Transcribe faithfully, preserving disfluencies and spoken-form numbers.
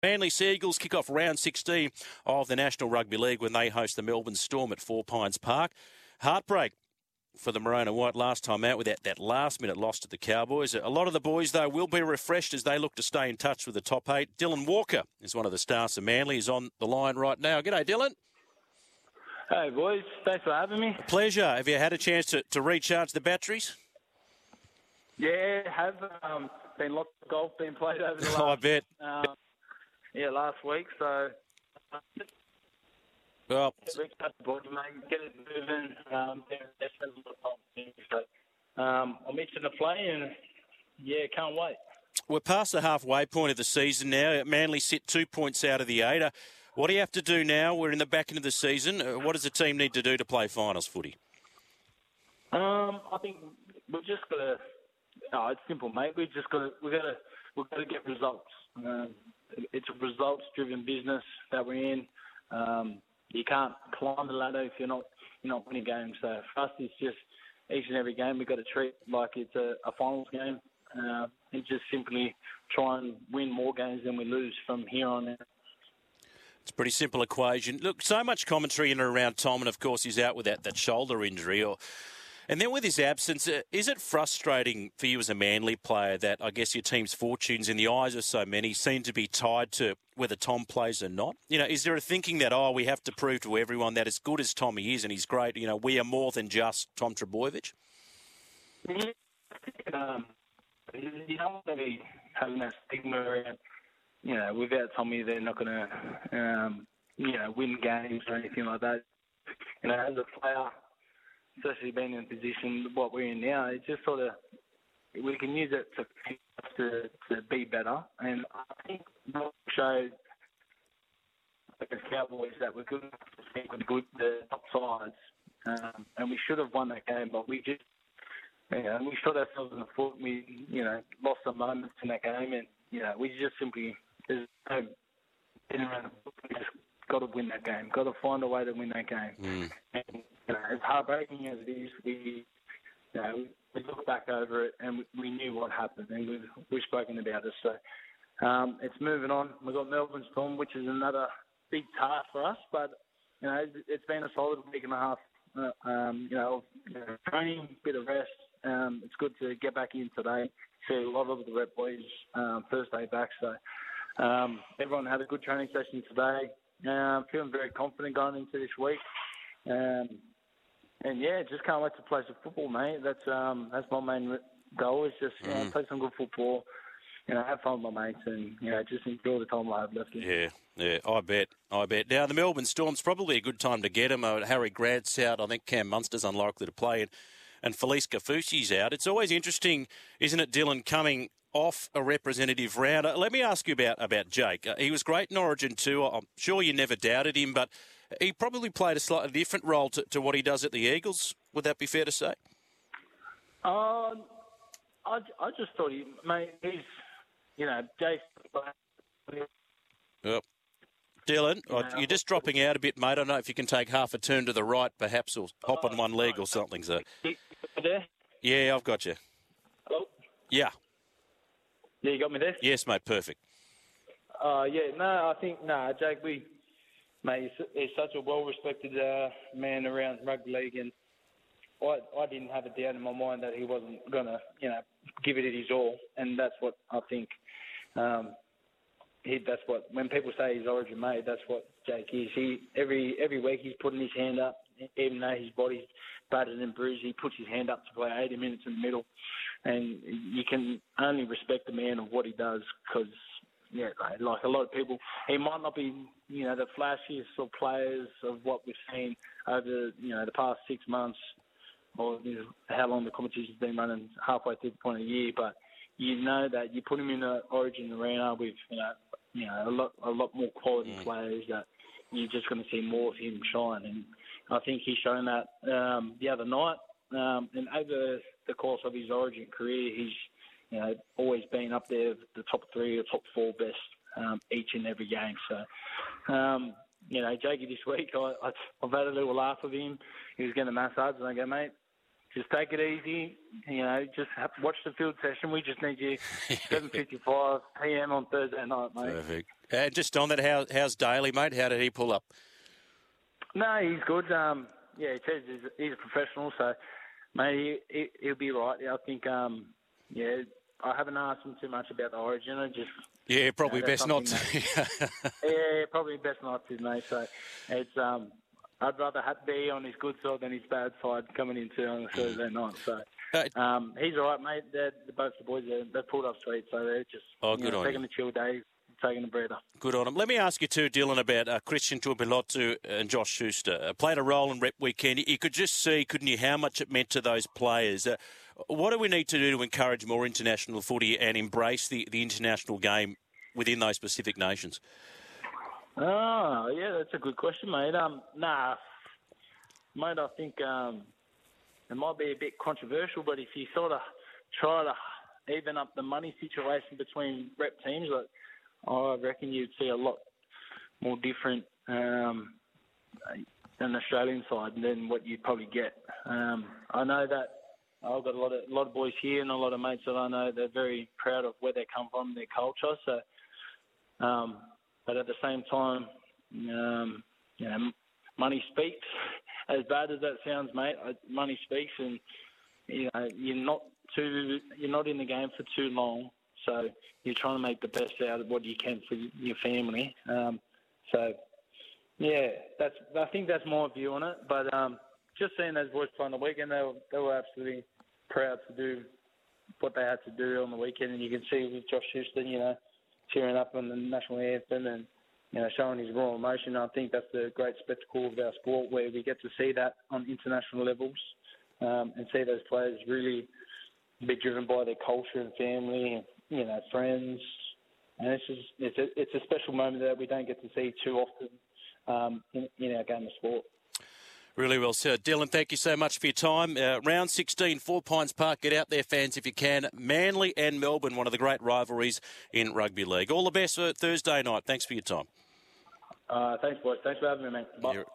Manly Seagulls kick off round sixteen of the National Rugby League when they host the Melbourne Storm at Four Pines Park. Heartbreak for the Maroon and White last time out with that, that last-minute loss to the Cowboys. A lot of the boys, though, will be refreshed as they look to stay in touch with the top eight. Dylan Walker is one of the stars of Manly. He's on the line right now. G'day, Dylan. Hey, boys. Thanks for having me. A pleasure. Have you had a chance to, to recharge the batteries? Yeah, have. Um, been lots of golf being played over the last... I bet. Um, yeah, last week, so... Well, recharge the body, mate. Get it moving. Um, so, um, I'm itching to play, and, yeah, can't wait. We're past the halfway point of the season now. Manly sit two points out of the eight. Uh, What do you have to do now? We're in the back end of the season. Uh, what does the team need to do to play finals footy? Um, I think we've just got to. Oh, it's simple, mate. We've just got to. We've got to. We've got to get results. Um, it's a results-driven business that we're in. Um, you can't climb the ladder if you're not you're not winning games. So for us, it's just each and every game we've got to treat like it's a, a finals game, uh, and just simply try and win more games than we lose from here on out. It's a pretty simple equation. Look, so much commentary in and around Tom, and of course he's out with that, that shoulder injury. Or, and then with his absence, uh, is it frustrating for you as a Manly player that I guess your team's fortunes in the eyes of so many seem to be tied to whether Tom plays or not? You know, is there a thinking that, oh, we have to prove to everyone that as good as Tommy is and he's great, you know, we are more than just Tom Trbojevic? Yeah, um, you don't want to be having that stigma around. You know, without Tommy, they're not going to, um, you know, win games or anything like that. You know, as a player, especially being in a position what we're in now, it's just sort of we can use it to to, to be better. And I think we showed against Cowboys that we're good enough to speak with good, the top sides, um, and we should have won that game, but we just, you know, we shot ourselves in the foot. We, you know, lost some moments in that game, and you know, we just simply. There's no getting around the book. We just got to win that game. Got to find a way to win that game. Mm. And you know, as heartbreaking as it is, we, you know, we look back over it and we, we knew what happened, and we've we've spoken about it. So um, it's moving on. We've got Melbourne Storm, which is another big task for us. But you know, it's been a solid week and a half. Uh, um, you know, training, bit of rest. Um, it's good to get back in today. See a lot of the rep boys um, first day back. So. Um, everyone had a good training session today. Um, feeling very confident going into this week. Um, and yeah, just can't wait to play some football, mate. That's um, that's my main goal is just you know, mm. play some good football, you know, have fun with my mates, and you know, just enjoy the time I have left. Yeah, yeah, I bet, I bet. Now the Melbourne Storm's probably a good time to get him. Uh, Harry Grant's out. I think Cam Munster's unlikely to play, and, and Felice Kafusi's out. It's always interesting, isn't it, Dylan, coming off a representative round. Uh, let me ask you about, about Jake. Uh, he was great in Origin too. I'm sure you never doubted him, but he probably played a slightly different role to, to what he does at the Eagles. Would that be fair to say? Um, I, I just thought he, mate, he's, you know, Jake. Yep. Dylan, you know, you're just dropping out a bit, mate. I don't know if you can take half a turn to the right, perhaps, or hop on one leg or something. So. There? Yeah, I've got you. Hello? Yeah. Yeah, you got me there? Yes, mate, perfect. Uh, yeah, no, I think, no, nah, Jake, we, mate, he's, he's such a well-respected uh, man around rugby league, and I, I didn't have a doubt in my mind that he wasn't going to, you know, give it his all, and that's what I think, um, he, that's what, when people say he's Origin mate, that's what Jake is. He, every, every week he's putting his hand up, even though his body's battered and bruised, he puts his hand up to play eighty minutes in the middle. And you can only respect the man of what he does because, yeah, like a lot of people, he might not be, you know, the flashiest of players of what we've seen over, you know, the past six months or you know, how long the competition's been running, halfway through the point of the year. But you know that you put him in an Origin arena with, you know, you know, a lot, a lot more quality mm. players that you're just going to see more of him shine. And I think he's shown that um, the other night. Um, and over the course of his Origin career, he's you know always been up there, the top three or top four best um, each and every game. So, um, you know, Jakey this week, I, I, I've had a little laugh with him. He was getting a massage, and I go, mate, just take it easy. You know, just have, watch the field session. We just need you seven fifty-five p.m. on Thursday night, mate. Perfect. And just on that, how, how's Daly, mate? How did he pull up? No, he's good. Um, yeah, he says he's, he's a professional, so, mate, he, he, he'll be right. I think, um, yeah, I haven't asked him too much about the origin. I just Yeah, probably you know, best not to. That, yeah, probably best not to, mate. So it's um, I'd rather have be on his good side than his bad side coming into on a Thursday night. So um, he's all right, mate. They're, they're both the boys, they're, they're pulled up sweet, so they're just oh, you good know, on taking you. a chill day, taking a breather. Good on him. Let me ask you too, Dylan, about uh, Christian Tuipulotu and Josh Schuster. Uh, played a role in Rep Weekend. You could just see, couldn't you, how much it meant to those players. Uh, what do we need to do to encourage more international footy and embrace the, the international game within those Pacific nations? Oh, yeah, that's a good question, mate. Um, nah, mate, I think um, it might be a bit controversial, but if you sort of try to even up the money situation between rep teams, like, I reckon you'd see a lot more different um, than the Australian side than what you'd probably get. Um, I know that I've got a lot of a lot of boys here and a lot of mates that I know they're very proud of where they come from, their culture. So, um, but at the same time, um, you know, money speaks. As bad as that sounds, mate, money speaks, and you know you're not too you're not in the game for too long. So you're trying to make the best out of what you can for your family. Um, so, yeah, that's I think that's my view on it. But um, just seeing those boys play on the weekend, they were, they were absolutely proud to do what they had to do on the weekend. And you can see with Josh Houston, you know, cheering up on the national anthem and, you know, showing his raw emotion. I think that's the great spectacle of our sport, where we get to see that on international levels um, and see those players really be driven by their culture and family and, you know, friends, and it's just, it's a it's a special moment that we don't get to see too often um, in, in our game of sport. Really well said. Dylan, thank you so much for your time. Uh, round sixteen, Four Pines Park. Get out there, fans, if you can. Manly and Melbourne, one of the great rivalries in rugby league. All the best for Thursday night. Thanks for your time. Uh, thanks, boys. Thanks for having me, mate. Bye. You're